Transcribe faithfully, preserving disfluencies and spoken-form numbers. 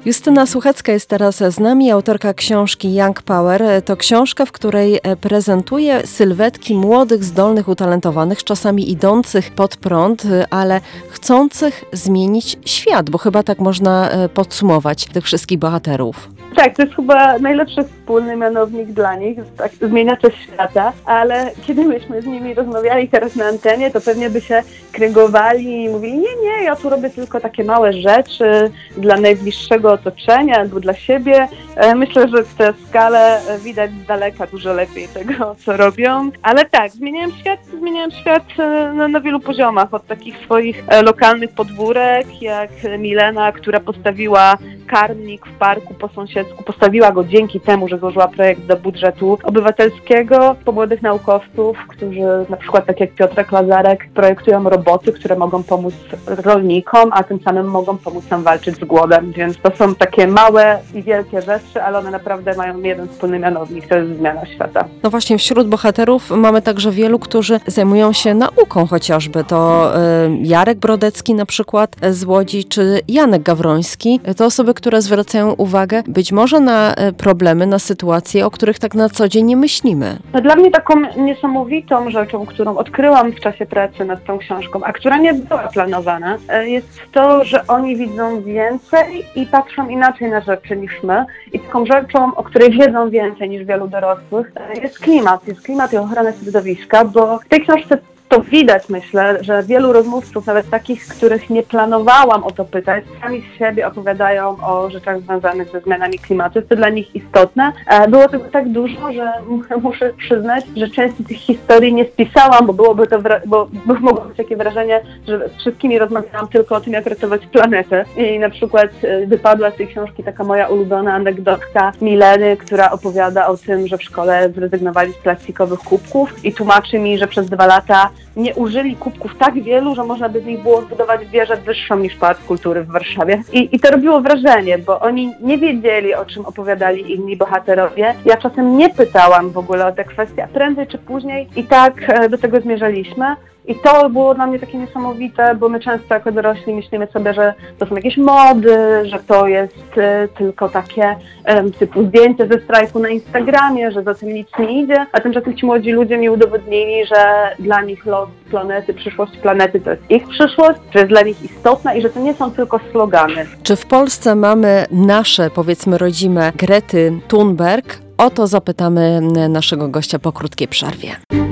Justyna Suchecka jest teraz z nami, autorka książki Young Power. To książka, w której prezentuje sylwetki młodych, zdolnych, utalentowanych, czasami idących pod prąd, ale chcących zmienić świat, bo chyba tak można podsumować tych wszystkich bohaterów. Tak, to jest chyba najlepszy wspólny mianownik dla nich, tak, zmieniacze świata, ale kiedy myśmy z nimi rozmawiali teraz na antenie, to pewnie by się kręgowali i mówili, nie, nie, ja tu robię tylko takie małe rzeczy dla najbliższego otoczenia albo dla siebie. Myślę, że tę skalę widać z daleka dużo lepiej tego, co robią, ale tak, zmieniałem świat, zmieniałem świat na, na wielu poziomach, od takich swoich lokalnych podwórek, jak Milena, która postawiła karmnik w parku po sąsiedzku, postawiła go dzięki temu, że złożyła projekt do budżetu obywatelskiego, po młodych naukowców, którzy na przykład tak jak Piotrek Lazarek projektują roboty, które mogą pomóc rolnikom, a tym samym mogą pomóc nam walczyć z głodem, więc to są takie małe i wielkie rzeczy, ale one naprawdę mają jeden wspólny mianownik, to jest zmiana świata. No właśnie, wśród bohaterów mamy także wielu, którzy zajmują się nauką chociażby. To y, Jarek Brodecki na przykład z Łodzi, czy Janek Gawroński. To osoby, które zwracają uwagę być może na problemy, na sytuacje, o których tak na co dzień nie myślimy. No dla mnie taką niesamowitą rzeczą, którą odkryłam w czasie pracy nad tą książką, a która nie była planowana, jest to, że oni widzą więcej i patrzą inaczej na rzeczy niż my. I taką rzeczą, o której wiedzą więcej niż wielu dorosłych, jest klimat. Jest klimat i ochrona środowiska, bo w tej książce to widać, myślę, że wielu rozmówców, nawet takich, których nie planowałam o to pytać, sami z siebie opowiadają o rzeczach związanych ze zmianami klimatu. To dla nich istotne. Było tego tak dużo, że muszę przyznać, że części tych historii nie spisałam, bo byłoby to, wra- bo, bo mogło być takie wrażenie, że z wszystkimi rozmawiałam tylko o tym, jak ratować planetę. I na przykład wypadła z tej książki taka moja ulubiona anegdotka Mileny, która opowiada o tym, że w szkole zrezygnowali z plastikowych kubków i tłumaczy mi, że przez dwa lata nie użyli kubków tak wielu, że można by z nich było zbudować wieżę wyższą niż Pałac Kultury w Warszawie. I, I to robiło wrażenie, bo oni nie wiedzieli, o czym opowiadali inni bohaterowie. Ja czasem nie pytałam w ogóle o te kwestie, a prędzej czy później i tak do tego zmierzaliśmy. I to było dla mnie takie niesamowite, bo my często jako dorośli myślimy sobie, że to są jakieś mody, że to jest y, tylko takie y, typu zdjęcie ze strajku na Instagramie, że za tym nic nie idzie, a tymczasem ci młodzi ludzie mi udowodnili, że dla nich los planety, przyszłość planety to jest ich przyszłość, że jest dla nich istotna i że to nie są tylko slogany. Czy w Polsce mamy nasze, powiedzmy, rodzime Grety Thunberg? O to zapytamy naszego gościa po krótkiej przerwie.